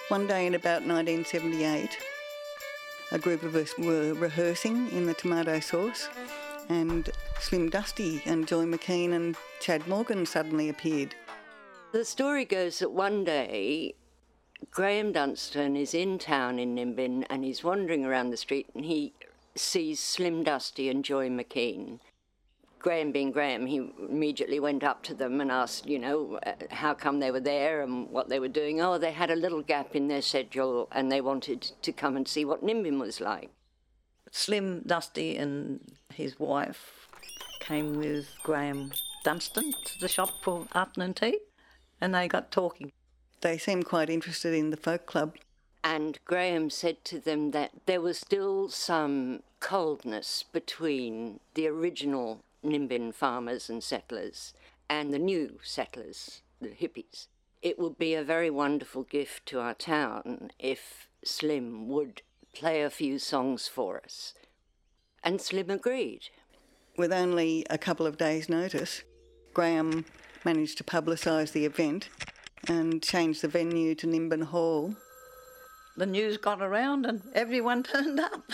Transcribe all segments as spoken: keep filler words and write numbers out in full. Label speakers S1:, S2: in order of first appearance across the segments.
S1: One day in about nineteen seventy-eight, a group of us were rehearsing in the Tomato Sauce, and Slim Dusty and Joy McKean and Chad Morgan suddenly appeared.
S2: The story goes that one day Graham Dunstan is in town in Nimbin and he's wandering around the street and he sees Slim Dusty and Joy McKean. Graham being Graham, he immediately went up to them and asked, you know, how come they were there and what they were doing. Oh, they had a little gap in their schedule and they wanted to come and see what Nimbin was like.
S3: Slim Dusty and his wife came with Graham Dunstan to the shop for afternoon tea and they got talking.
S1: They seemed quite interested in the folk club.
S2: And Graham said to them that there was still some coldness between the original Nimbin farmers and settlers and the new settlers, the hippies. It would be a very wonderful gift to our town if Slim would play a few songs for us. And Slim agreed.
S1: With only a couple of days' notice, Graham managed to publicise the event and change the venue to Nimbin Hall.
S3: The news got around and everyone turned up.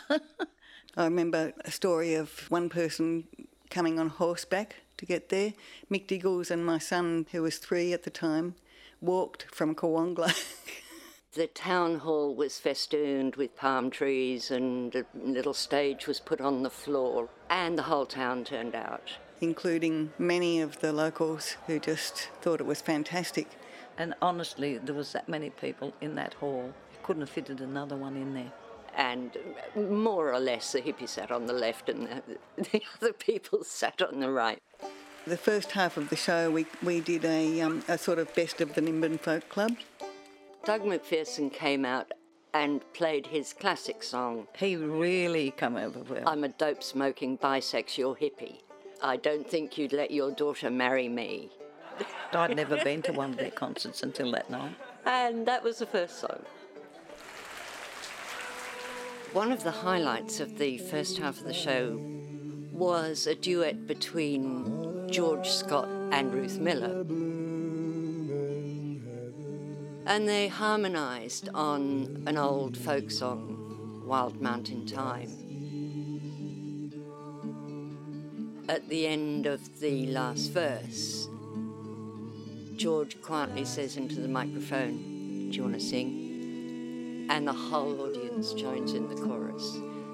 S1: I remember a story of one person coming on horseback to get there. Mick Diggles and my son, who was three at the time, walked from Kawangla.
S2: The town hall was festooned with palm trees and a little stage was put on the floor and the whole town turned out.
S1: Including many of the locals who just thought it was fantastic.
S3: And honestly, there was that many people in that hall. Couldn't have fitted another one in there.
S2: And more or less the hippies sat on the left and the, the other people sat on the right.
S1: The first half of the show we, we did a, um, a sort of best of the Nimbin Folk Club.
S2: Doug McPherson came out and played his classic song.
S3: He really come over well.
S2: I'm a dope-smoking bisexual hippie. I don't think you'd let your daughter marry me.
S3: I'd never been to one of their concerts until that night.
S2: And that was the first song. One of the highlights of the first half of the show was a duet between George Scott and Ruth Miller. And they harmonised on an old folk song, Wild Mountain Time. At the end of the last verse, George quietly says into the microphone, "Do you want to sing?" And the whole audience joins in the chorus.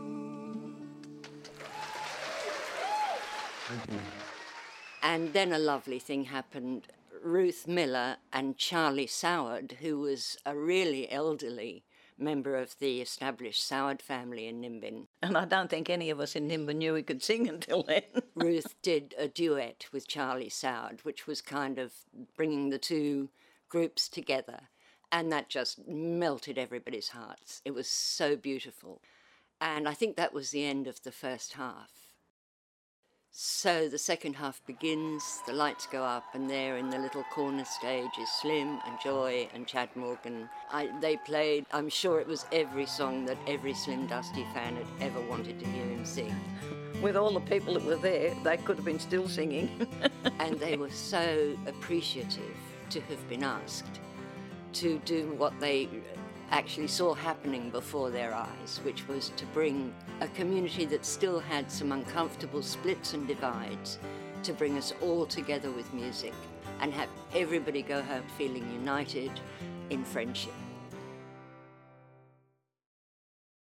S2: And then a lovely thing happened. Ruth Miller and Charlie Soward, who was a really elderly member of the established Soward family in Nimbin.
S3: And I don't think any of us in Nimbin knew he could sing until then.
S2: Ruth did a duet with Charlie Soward, which was kind of bringing the two groups together. And that just melted everybody's hearts. It was so beautiful. And I think that was the end of the first half. So the second half begins, the lights go up, and there in the little corner stage is Slim and Joy and Chad Morgan. I, they played, I'm sure it was every song that every Slim Dusty fan had ever wanted to hear him sing.
S3: With all the people that were there, they could have been still singing.
S2: And they were so appreciative to have been asked to do what they actually saw happening before their eyes, which was to bring a community that still had some uncomfortable splits and divides, to bring us all together with music and have everybody go home feeling united in friendship.